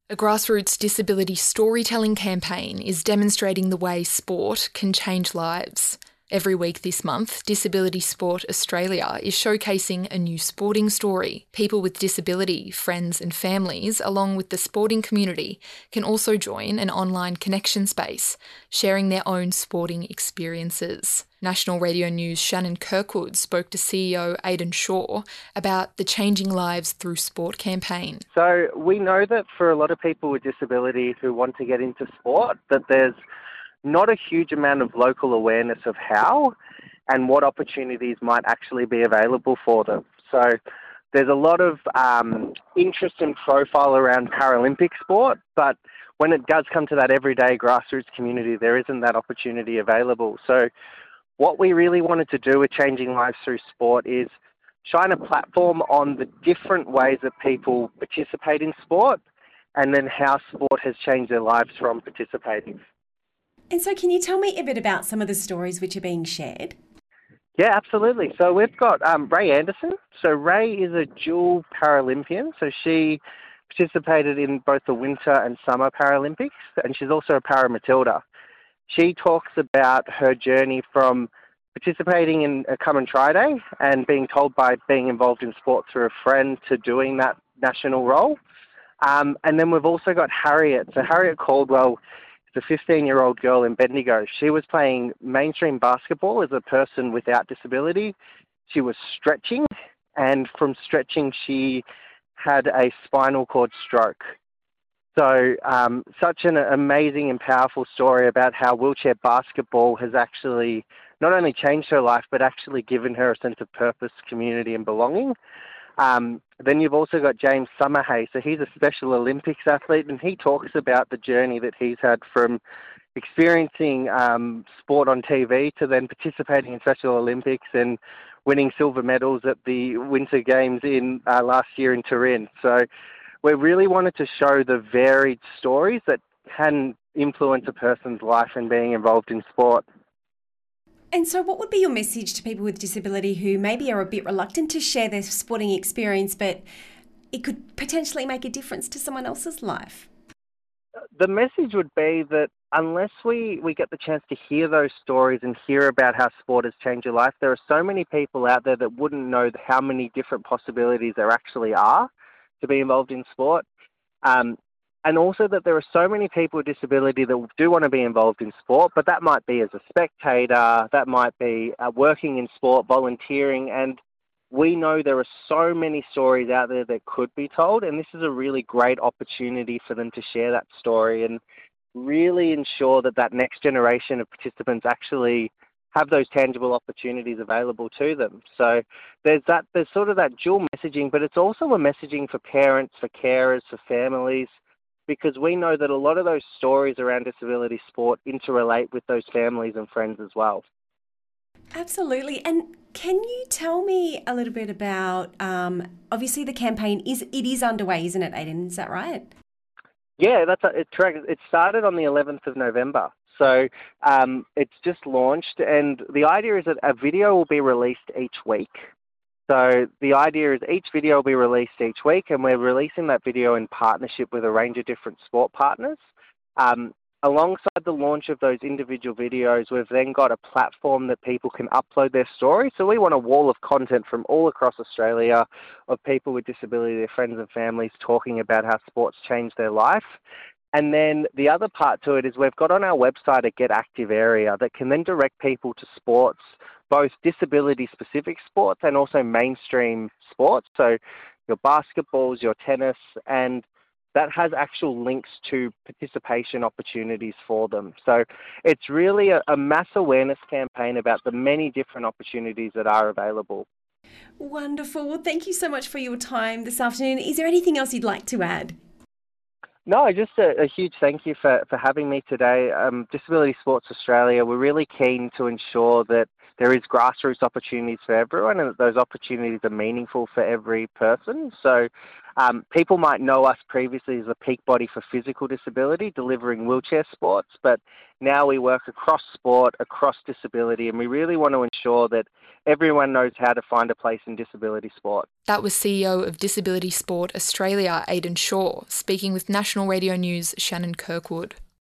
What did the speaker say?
A grassroots disability storytelling campaign is demonstrating the way sport can change lives. Every week this month, Disability Sport Australia is showcasing a new sporting story. People with disability, friends and families, along with the sporting community, can also join an online connection space, sharing their own sporting experiences. National Radio News' Shannon Kirkwood spoke to CEO Aidan Shaw about the Changing Lives Through Sport campaign. So we know that for a lot of people with disabilities who want to get into sport, that there's not a huge amount of local awareness of how and what opportunities might actually be available for them. So there's a lot of interest and profile around Paralympic sport, but when it does come to that everyday grassroots community, there isn't that opportunity available. So what we really wanted to do with Changing Lives Through Sport is shine a platform on the different ways that people participate in sport and then how sport has changed their lives from participating. And so can you tell me a bit about some of the stories which are being shared? Yeah, absolutely. So we've got Ray Anderson. So Ray is a dual Paralympian. So she participated in both the Winter and Summer Paralympics, and she's also a Paramatilda. She talks about her journey from participating in a Come and Try Day and being told by being involved in sport through a friend to doing that national role. And then we've also got Harriet. So Harriet Caldwell is a 15-year-old girl in Bendigo. She was playing mainstream basketball as a person without disability. She was stretching, and from stretching she had a spinal cord stroke. So such an amazing and powerful story about how wheelchair basketball has actually not only changed her life, but actually given her a sense of purpose, community and belonging. Then you've also got James Summerhay. So he's a Special Olympics athlete, and he talks about the journey that he's had from experiencing sport on TV to then participating in Special Olympics and winning silver medals at the Winter Games in last year in Turin. So we really wanted to show the varied stories that can influence a person's life in being involved in sport. And so what would be your message to people with disability who maybe are a bit reluctant to share their sporting experience, but it could potentially make a difference to someone else's life? The message would be that unless we get the chance to hear those stories and hear about how sport has changed your life, there are so many people out there that wouldn't know how many different possibilities there actually are to be involved in sport. And also that there are so many people with disability that do want to be involved in sport, but that might be as a spectator, that might be working in sport, volunteering, and we know there are so many stories out there that could be told, and this is a really great opportunity for them to share that story and really ensure that that next generation of participants actually have those tangible opportunities available to them. So there's sort of that dual messaging, but it's also a messaging for parents, for carers, for families, because we know that a lot of those stories around disability sport interrelate with those families and friends as well. Absolutely. And can you tell me a little bit about, obviously the campaign is underway, isn't it, Aidan? Is that right? Yeah, it's correct. It started on the 11th of November. So it's just launched, and the idea is that a video will be released each week. So the idea is each video will be released each week, and we're releasing that video in partnership with a range of different sport partners. Alongside the launch of those individual videos, we've then got a platform that people can upload their story. So we want a wall of content from all across Australia of people with disability, their friends and families, talking about how sports changed their life. And then the other part to it is we've got on our website a Get Active area that can then direct people to sports, both disability-specific sports and also mainstream sports, so your basketballs, your tennis, and that has actual links to participation opportunities for them. So it's really a mass awareness campaign about the many different opportunities that are available. Wonderful. Well, thank you so much for your time this afternoon. Is there anything else you'd like to add? No, just a huge thank you for having me today. Disability Sports Australia, we're really keen to ensure that there is grassroots opportunities for everyone and that those opportunities are meaningful for every person. So People might know us previously as a peak body for physical disability, delivering wheelchair sports, but now we work across sport, across disability, and we really want to ensure that everyone knows how to find a place in disability sport. That was CEO of Disability Sport Australia, Aidan Shaw, speaking with National Radio News' Shannon Kirkwood.